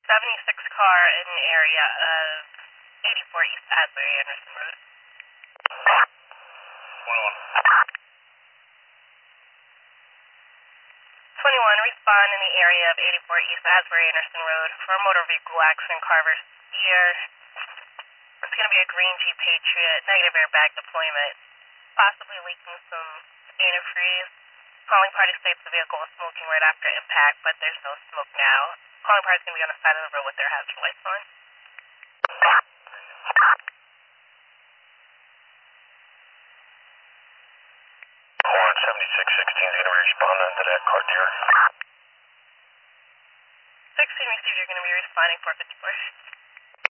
76 car in the area of 84 East Asbury Anderson Road. 21, respond in the area of 84 East Asbury Anderson Road for a motor vehicle accident, Carver Steer. It's going to be a green Jeep Patriot, negative airbag deployment, possibly leaking some antifreeze. Calling party states the vehicle was smoking right after impact, but there's no smoke now. Calling party is going to be on the side of the road with their hazard lights on. 7616 is going to be responding to that car, dear. 16 received, you're going to be responding 454.